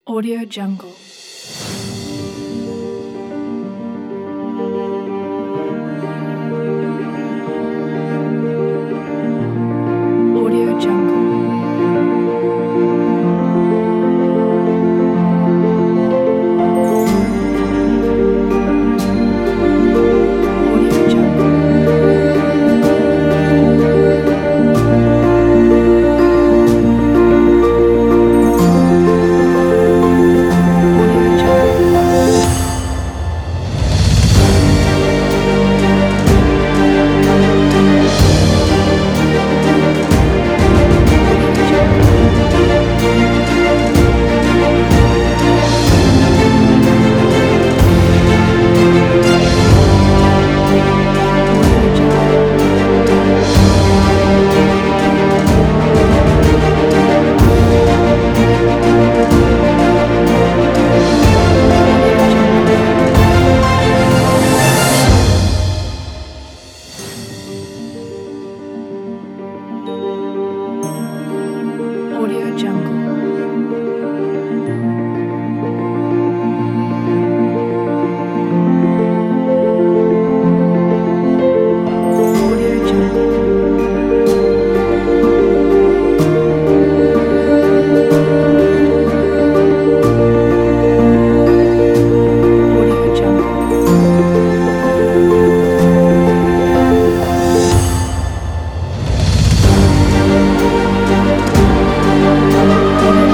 Audio Jungle. Audio Jungle. Audio Jungle. Audio Jungle. Audio Jungle. Audio Jungle. Audio Jungle. Audio Jungle. Audio Jungle. Audio Jungle. Audio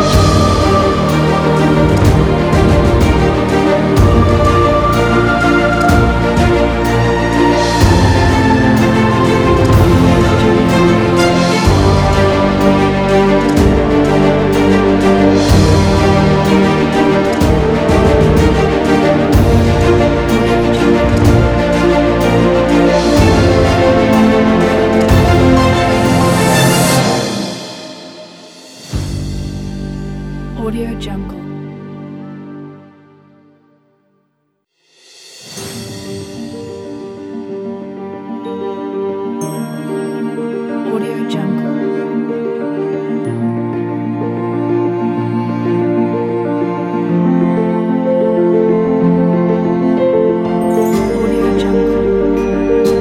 Audio Jungle. Audio Jungle. Audio Jungle.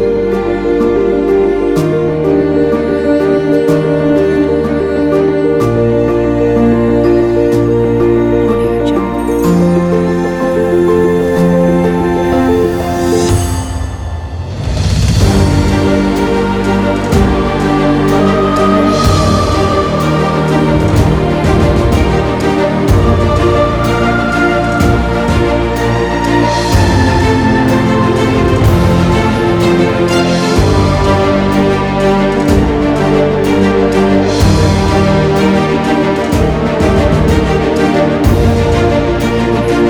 Audio Jungle. Audio Jungle. Audio Jungle. Audio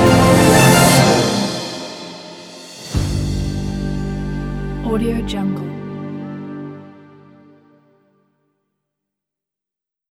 Jungle. Audio Jungle.